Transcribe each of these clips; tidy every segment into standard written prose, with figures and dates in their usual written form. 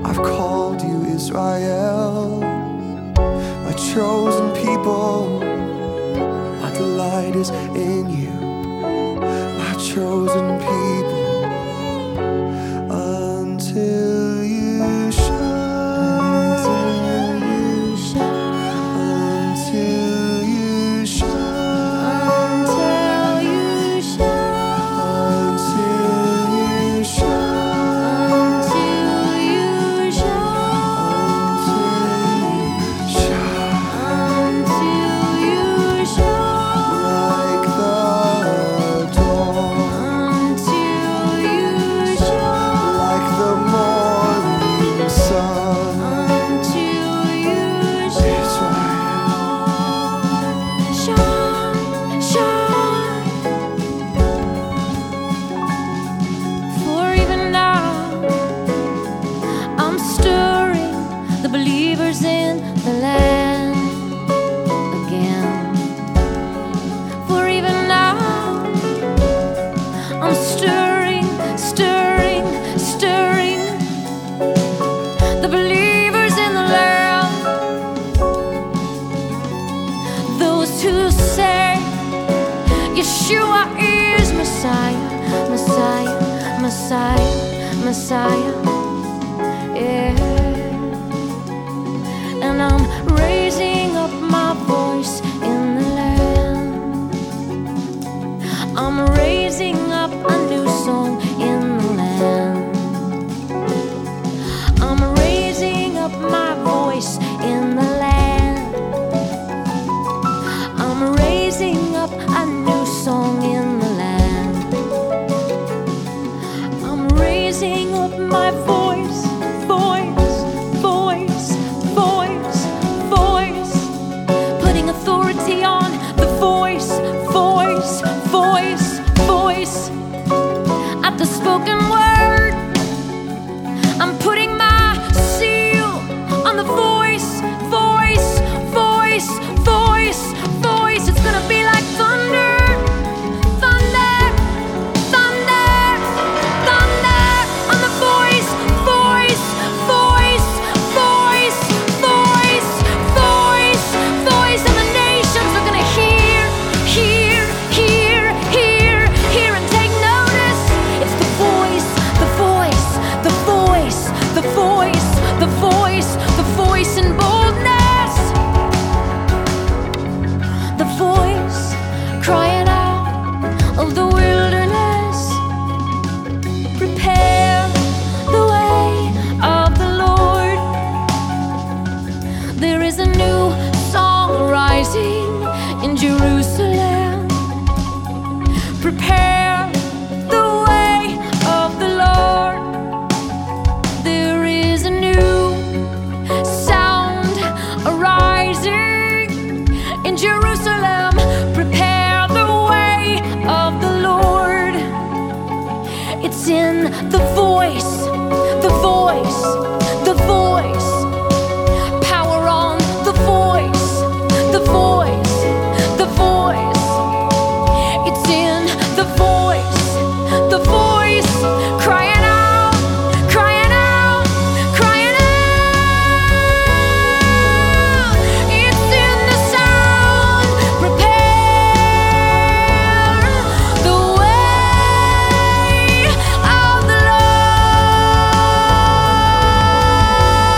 I've called you Israel, my chosen people. My delight is in you, my chosen people. Until you shine, until you shine, until you shine, until you shine, until you shine, until you shine, like the dawn, until you shine, like the morning sun, until you shine, shine. For even now, I'm stirring the believers in the land again. For even now, I'm stirring, stirring, stirring the believers in the land. Those who say Yeshua is Messiah, Messiah, Messiah, Messiah. Yeah. And I'm raising up my voice in the land. I'm raising up a new song in the land. I'm raising up my voice in the land. I'm raising up a new song in the land. I'm raising up my voice, voice, voice, voice, voice. Putting authority on the voice, voice, voice, voice. At the spoken word, I'm putting my seal on the voice, voice, voice, voice, voice. It's gonna be like thunder, thunder, thunder, thunder on the voice, voice, voice, voice, voice, voice, voice. And the nations are gonna hear, hear, hear, hear, hear, and take notice. It's the voice, the voice, the voice, the voice, the voice, the voice in boldness. The voice crying out of the wilderness. Prepare the way of the Lord. There is a new song rising in Jerusalem. Prepare the way of the Lord. There is a new sound arising in Jerusalem. Prepare the way of the Lord. It's in the voice, the voice, the voice. Power on the voice, the voice, the voice. It's in the voice, the voice, crying out, crying out, crying out. It's in the sound. Prepare the way of the Lord.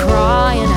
crying